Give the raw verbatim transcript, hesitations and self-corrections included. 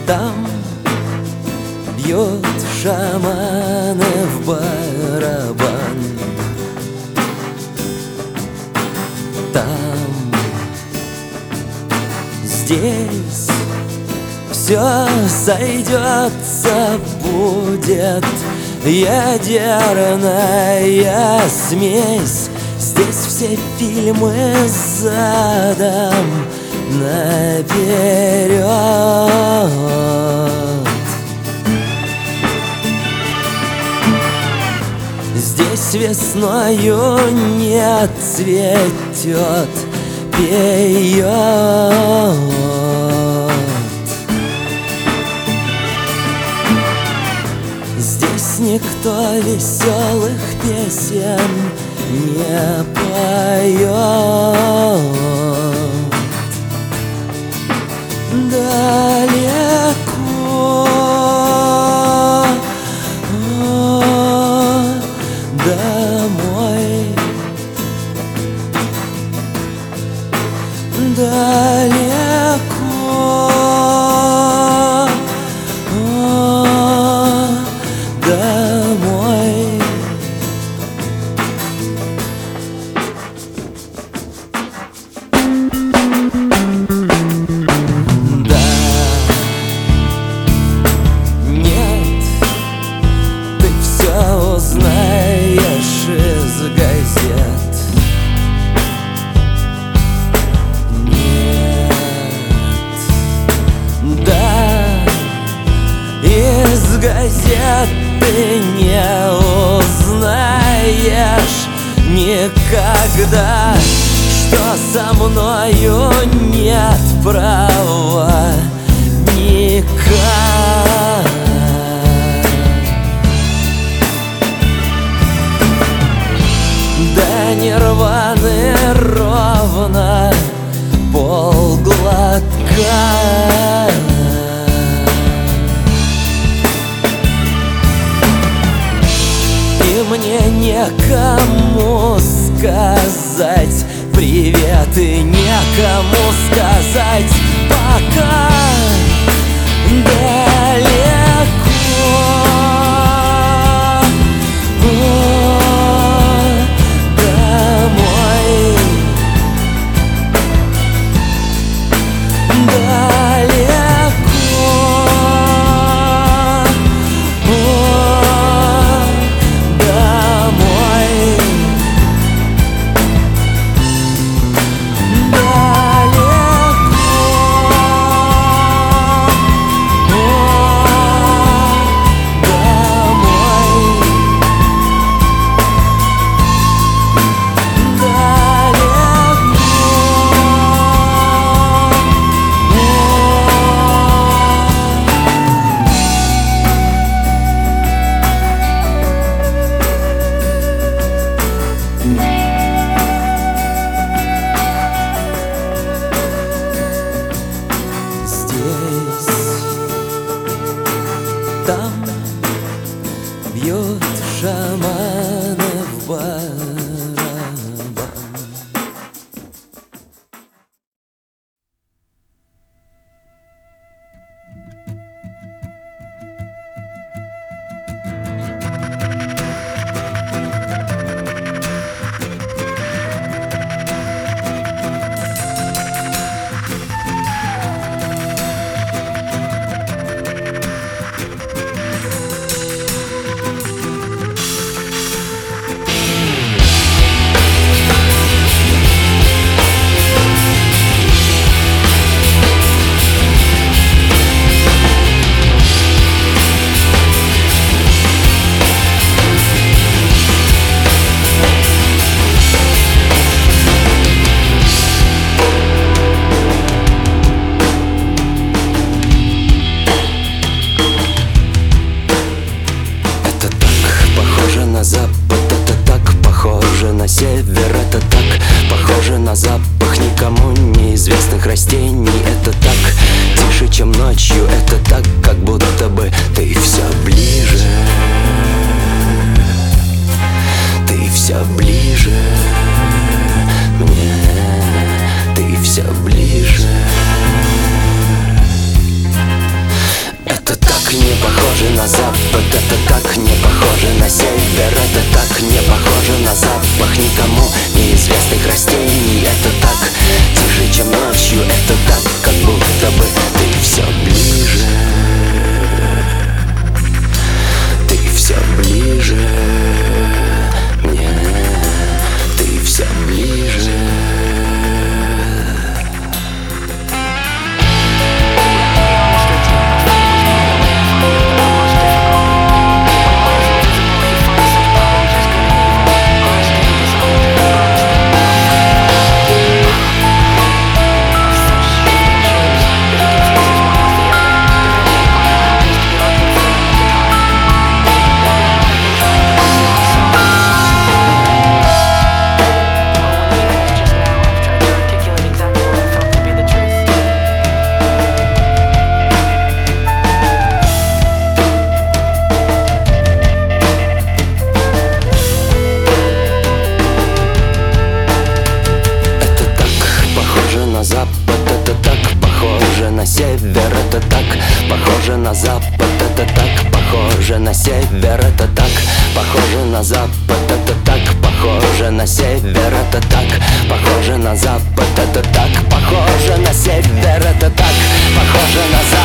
Там бьют шаманы в барабан. Там, здесь все сойдется, будет ядерная смесь. Здесь все фильмы задом наперед. Здесь весною не цветет, пеет. Здесь никто веселых песен не поет. Далеко домой, далеко домой. Да, нет, ты все узнаешь из газет. Нет, да, из газет ты не узнаешь никогда, что со мною нет права никак. До нирваны ровно полглотка. И мне некому сказать привет, и некому сказать пока. Далеко домой, далеко домой, там бьют шаманы в барабан. Север, это так похоже на запах никому неизвестных растений. Это так тише, чем ночью. Это так, как будто бы ты все ближе. Ты все ближе мне. Ты все ближе. на запад, это так не похоже на север. Это так не похоже на запах никому неизвестных растений. Это так тише, чем ночью. Это так, как будто бы ты все ближе. Ты все ближе. Мне ты все ближе. Север, это так похоже на запад, это так похоже на север, это так похоже на запад, это так похоже на север, это так похоже на запад, это так похоже на север, это так похоже на запад.